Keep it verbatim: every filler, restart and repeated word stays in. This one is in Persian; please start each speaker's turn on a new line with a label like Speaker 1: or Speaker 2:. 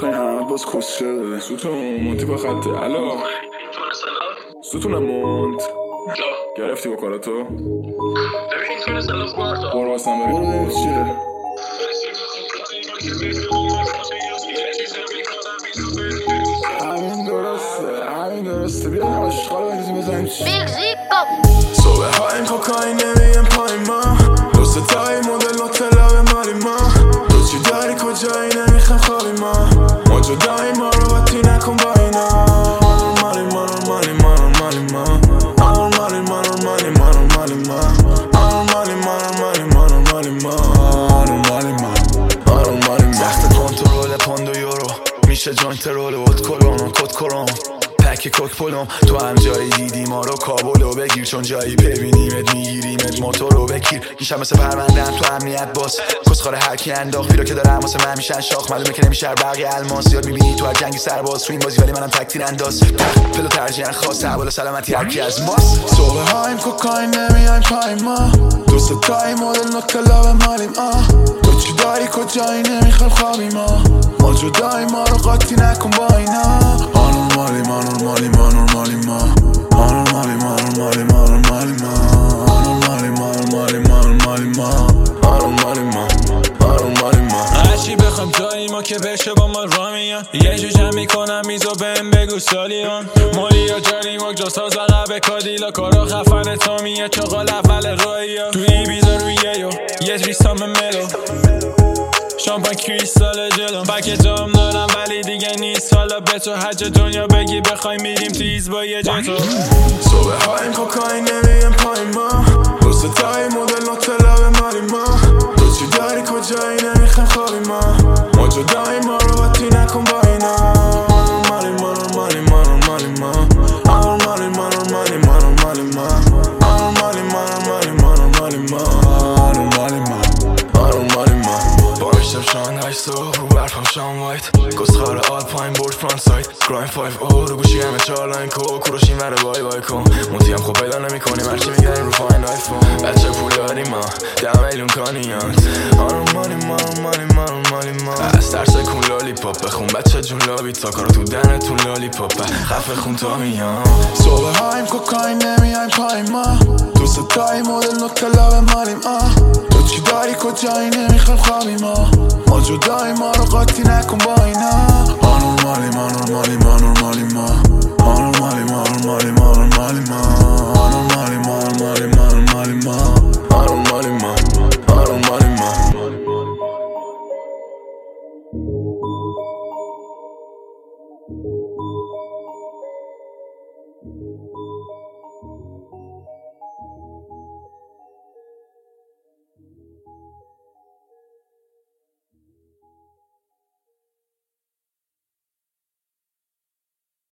Speaker 1: میخوای همه باز کس شده ستون مونتی با خطه الو ستون مونت گرفتی با کاراتو برو باسم ببین برو ببین چیه همین درسته همین درسته بیا عاشقا رو بریزیم بزنیم چی صبح هایم کوکاین نمیم پای ما دوست تایی مدل نوتلا مالی ما تو چی داری کجایی نمیخوام خوابی ما ما جدایی ما رو باتی نکن با اینا مالی ما رو مالی ما رو مالی ما مالی ما رو مالی ما رو مالی ما مالی ما رو مالی ما رو مالی ما مالی ما رو مالی ما سخت کنترل پوند و یورو میشه جوینت رول و کلون و کد کرون پک کوک پلوم تو هم جایی دیدی ما رو کابلو بگیر چون جایی ببینیمت میگیریمت موتور رو بکیر این شب مثل پرونده هم تو امنیت باز کسخاره هرکی انداخت ویرا که دارم واسه من میشن شاخ معلومه که نمیشه بقیه الماس یاد میبینی تو هر جنگی سرباز تو این بازی ولی منم تکتیر انداز پلو ترجیحاً خاص حوال سلامتی هرکی از ماست صبح هایم کوکاین نمیایم پای ما دوست تایی مدل نوتلا به مالیم آه تو چی داری کجایی نمیخوام خوابی ما ما جدایی ما رو قاطی نکن با اینا مالی ما نورمالی ما نورمالی ما نورمالی ما نورمالی ما نورمالی ما نورمالی ما نورمالی ما نورمالی ما نورمالی ما نورمالی ما
Speaker 2: هرچی بخوام جایی ما که بشه با ما را میان یه جو جمع میکنم میزو بهم بگو سالیان مولی یا جاری مک جو ساز عقب کادیلا کارا خفن تامیه چاقال اول رایی ها توی بیزا روی یه یه ریسام ملو شامپان کریستال جلوم پکت هم دارم ولی دیگه نیست حالا به تو حج دنیا بگی بخوای میریم تیز با یه جتو
Speaker 1: صبح هایم کوکاین نمیم پای ما دوست تایی مدل نوتلا به مالی ما تو چی داری کجایی نمیخوام خوابی ما ما جدایی ما رو باتی نکن با اینا مالی ما رو مالی ما رو مالی ما مالی ما رو مالی ما رو مالی ما مالی ما رو مالی ما رو مالی ما مالی ما بارشتم شان های صبح رو برفم شان وایت کسخار آلپاین برد فرانت سایت گرایم فایف او رو گوشی همه چار لاین کو کوروشیم وره بای بای کن مونتی هم خوب پیدا نمی کنیم هرچی میگریم رو فاین آیفون بچه پول داریم ما ده میلیون کانیانت آرم مالی ما مالی ما مالی ما از ترس کن لالی پاپ بخون بچه جون لابی تا کارو تو دنتون لالی پاپ خفه خون تا میان صبح هایم کوکاین نمیایم پای ما دوست تایی مدل نوتلا به مالیم آه تو چی داری کجایی نمیخوام خوابی ما ما جدایی ما رو قاطی نکن با اینا آنورمالی ما نورمالی ما